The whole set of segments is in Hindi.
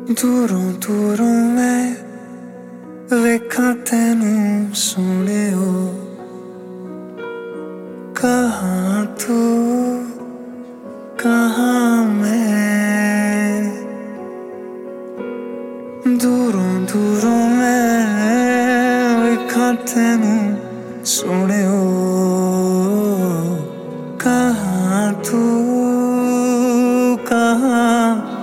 दूरों दूरों मैं वेखा तेनू सोने हो, कहाँ तू कहाँ मैं। दूरों दूरों मैं वेखा तेनू सोने हो, कहाँ तू कहाँ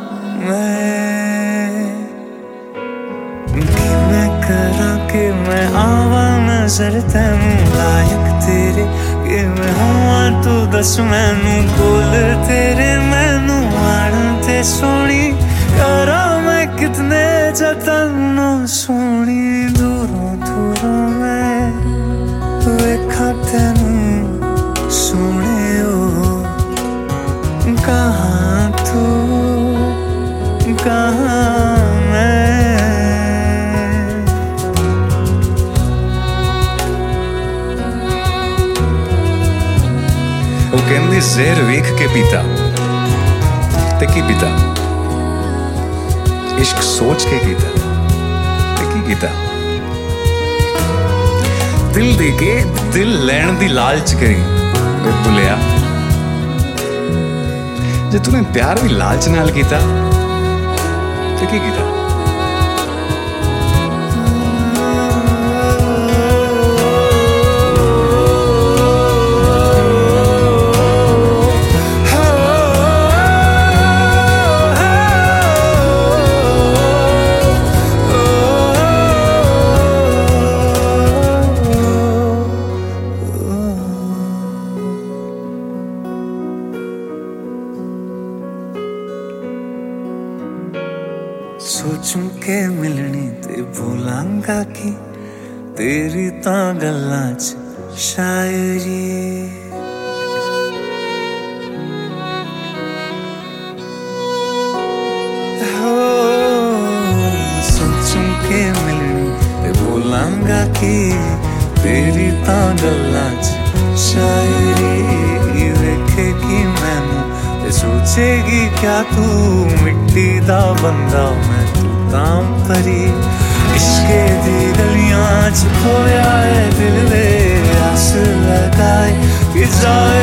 मैं करा के मैं आवा नजर तेनू लायक तेरे कि मैं हुआ तू दस मैनू बोल तेरे मैनू आड़ ते सोनी करा मैं कितने जतन सोनी। दूरों दूरों मैं वेखा तेनू सोने हो, कहाँ तू कहाँ मैं। ਉਹ ਕਹਿੰਦੀ ਜ਼ਹਿਰ ਵੇਖ ਕੇ ਪੀਤਾ ਤੇ ਕੀ ਪੀਤਾ, ਇਸ਼ਕ ਸੋਚ ਕੇ ਕੀਤਾ ਤੇ ਕੀ ਕੀਤਾ। ਦਿਲ ਦੇ ਕੇ ਦਿਲ ਲੈਣ ਦੀ ਲਾਲਚ ਕਰੀ ਵੇ ਭੁੱਲਿਆ, ਜੇ ਤੂੰ ਪਿਆਰ ਵੀ ਲਾਲਚ ਨਾਲ ਕੀਤਾ ਤੇ ਕੀ ਕੀਤਾ। सोचूं के मिलनी ते भूलांगा कि तेरी तां गल्लां च शायरी। हो सोचूं के मिलनी ते भूलांगा कि तेरी तां गल्लां च शायरी। वेखेगी मैनू ते सोचेगी क्या तू मिट्टी दा बंदा मैं तू तां परी। इश्के दी गलियां च खोया है दिल दे आस लगाए कि